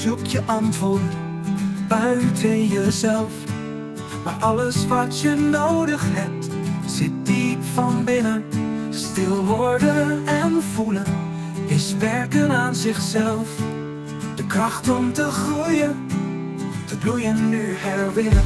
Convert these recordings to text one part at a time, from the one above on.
zoek je antwoorden buiten jezelf. Maar alles wat je nodig hebt zit diep van binnen. Stil worden en voelen is werken aan zichzelf. De kracht om te groeien, te bloeien nu herwinnen.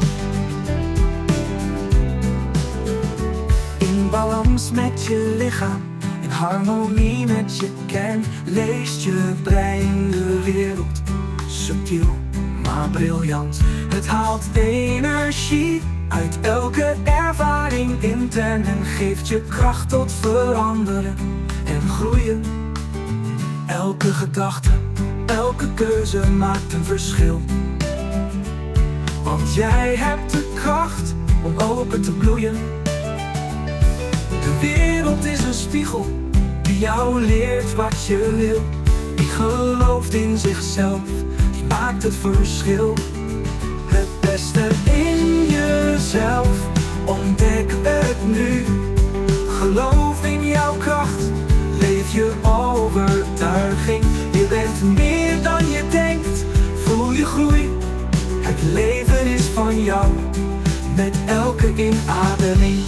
In balans met je lichaam, in harmonie met je kern, leest je brein de wereld. Subtiel, maar briljant. Het haalt energie uit elke ervaring intern en geeft je kracht tot veranderen en groeien. Elke gedachte, elke keuze maakt een verschil. Want jij hebt de kracht om open te bloeien. De wereld is een spiegel die jou leert wat je wil. Die gelooft in zichzelf, die maakt het verschil. Het beste in jezelf, ontdek het nu. Geloof in jouw kracht, leef je overtuiging. Je bent meer dan je denkt, voel je groei. Het leven is van jou, met elke inademing.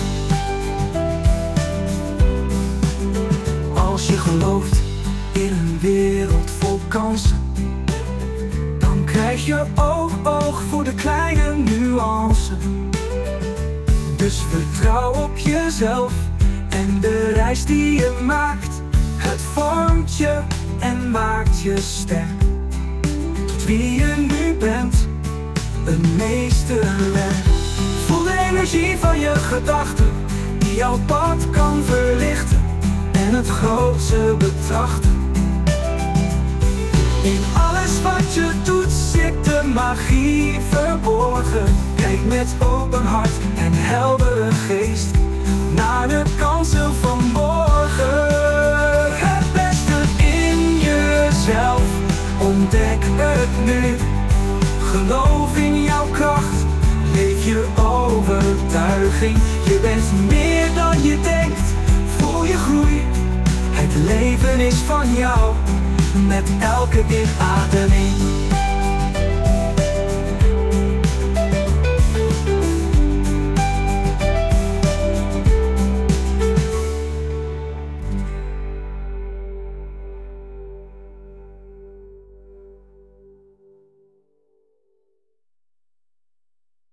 Als je gelooft in een wereld vol kansen, dan krijg je oog voor de kleine nuances. Dus vertrouw op jezelf en de reis die je maakt. Het vormt je en maakt je sterk. Tot wie je nu bent, een meesterwerk. Voel de energie van je gedachten, die jouw pad kan verlichten en het grootste betrachten. In alles wat je doet zit de magie verborgen. Kijk met open hart en heldere geest naar de kansen van morgen. Het beste in jezelf, ontdek het nu. Geloof in jouw kracht, leef je overtuiging. Je bent meer dan je denkt, voel je groei. Het leven is van jou, met elke inademing.